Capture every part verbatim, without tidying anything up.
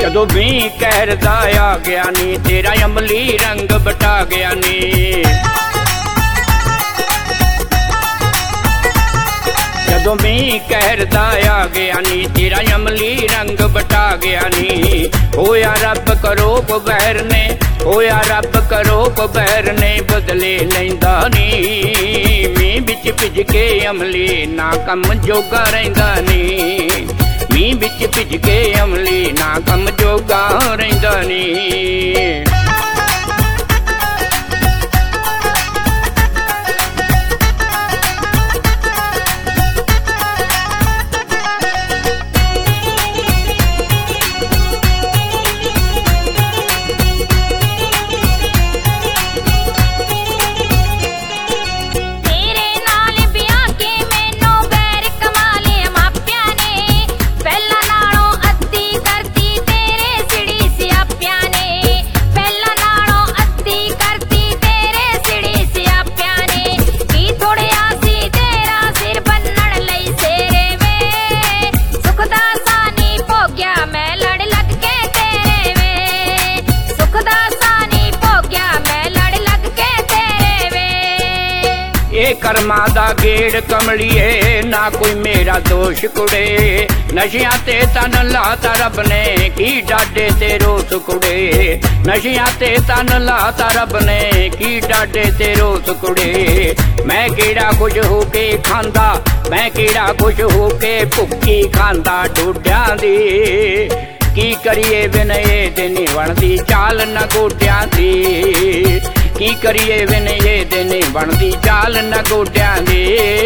जदों भी कहरदा आ गया नी तेरा अमली रंग बटा गया नी। जदों भी कहरदा आ गया नी तेरा अमली रंग बटा गया नी। होया रब करो बगैर ने, होया रब करो बगैर ने बदले लैंदा नी। मीं बिच भिज के अमली ना कम जोगा रहिंदा नी। मीं बिच भिज के अमली ना कम जोगा रहिंदा नी। कर्मा दा गेड़ कमलिए ना कोई मेरा दोष कुड़े। नशियां ते तन लाता रब ने की डाडे ते रोस कुड़े। नशियां ते तन लाता रब ने की डाडे ते रोस कुड़े। मैं केड़ा कुछ होके खांदा, मैं केड़ा कुछ होके भुक्की खांदा डोडियां दी। की करिए विनय ते नी बनदी चाल न गोडियां दी। की करिए विनय ते नी बनदी चाल न गोडियां दी।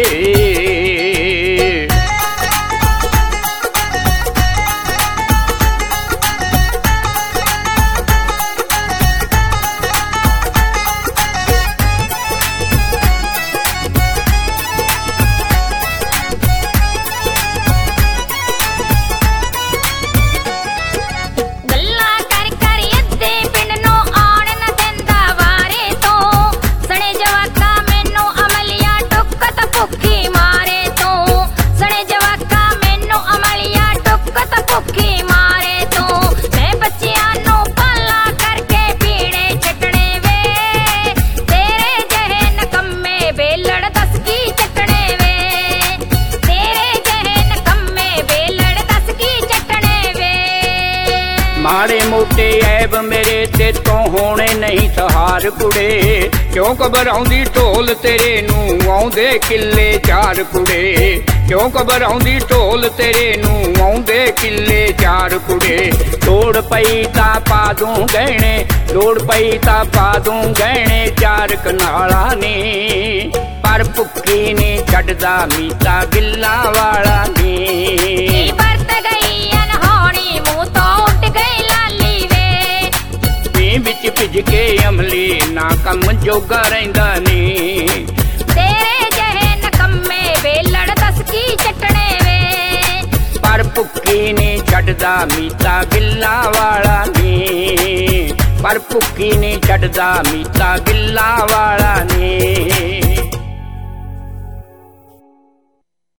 माड़े मोटे ऐब मेरे ते तो होने नहीं सहार कुड़े। क्यों घबराउंदी ढोल तेरे नू आउंदे किले चार कुड़े। क्यों घबराउंदी ढोल तेरे नू आउंदे किले चार कुड़े। लोड़ पई ता पा दूं गहने, लोड़ पई ता पा दूं गहने चार कनाला नी। पर भुक्की नी छड्डदा मीता गिल्ला वाला नी। बिच भिज के अमली ना कम जोगा रहिंदा नी। तेरे जहे नकम्मे वेलड़ दस की चटने वे। पर भुक्की नी छड्डदा मीता गिल्ला वाला नी। पर भुक्की नी छड्डदा मीता गिल्ला वाला नी।